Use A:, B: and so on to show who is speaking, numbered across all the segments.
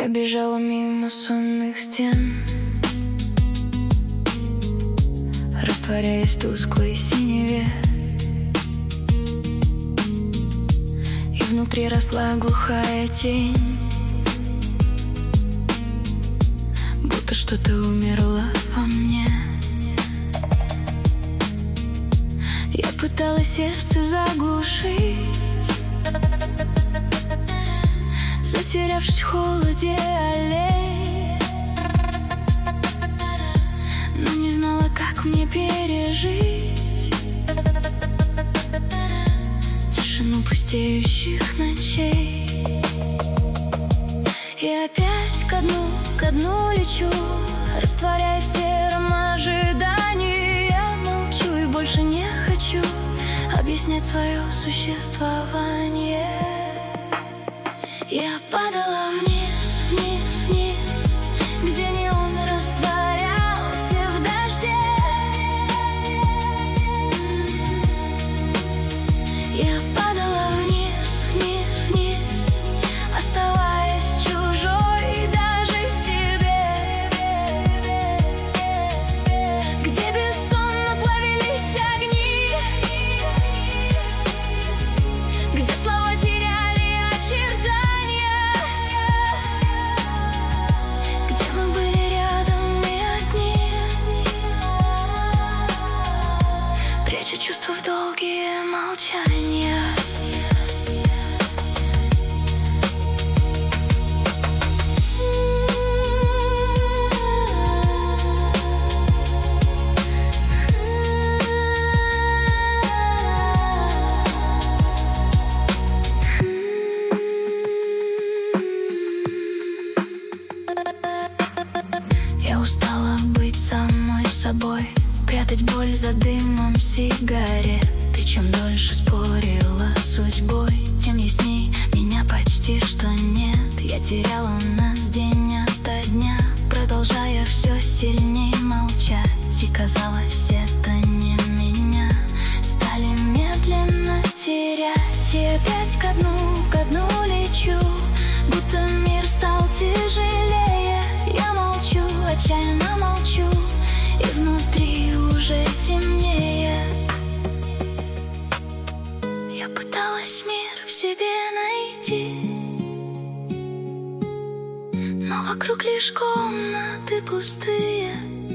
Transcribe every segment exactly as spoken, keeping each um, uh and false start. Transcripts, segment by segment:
A: бежала мимо сонных стен, растворяясь в тусклой синеве. И внутри росла глухая тень, будто что-то умерло во мне. Я пыталась сердце заглушить, затерявшись в холоде аллей, но не знала, как мне пережить тишину пустеющих ночей. И опять ко дну, ко дну лечу, растворяясь в сером ожидании. Я молчу и больше не хочу объяснять свое существование. Я падала вниз, вниз, вниз, где неон растворялся в дожде. Я падала вниз, вниз, вниз, оставаясь чужой даже себе, где бессонно плавились огни, где слова теряли очертания, где мы были рядом и одни, пряча чувства в долгие молчания. Я устала быть самой собой, прятать боль за дымом сигарет. И чем дольше спорила с судьбой, тем ясней меня почти что нет. Я теряла нас день ото дня, продолжая все сильней молчать. И казалось, это не меня стали медленно терять. И опять ко дну, ко дну лечу, будто мир стал тяжелее. Я молчу, отчаянно молчу, и внутри уже темнее. Я пыталась мир в себе найти, но вокруг лишь комнаты пустые.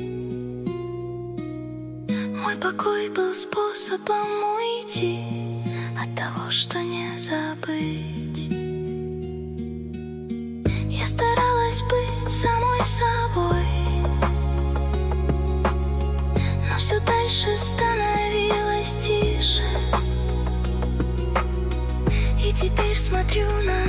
A: Мой покой был способом уйти от того, что не забыть. Я старалась быть самой собой, но все дальше становилось тише. И теперь смотрю на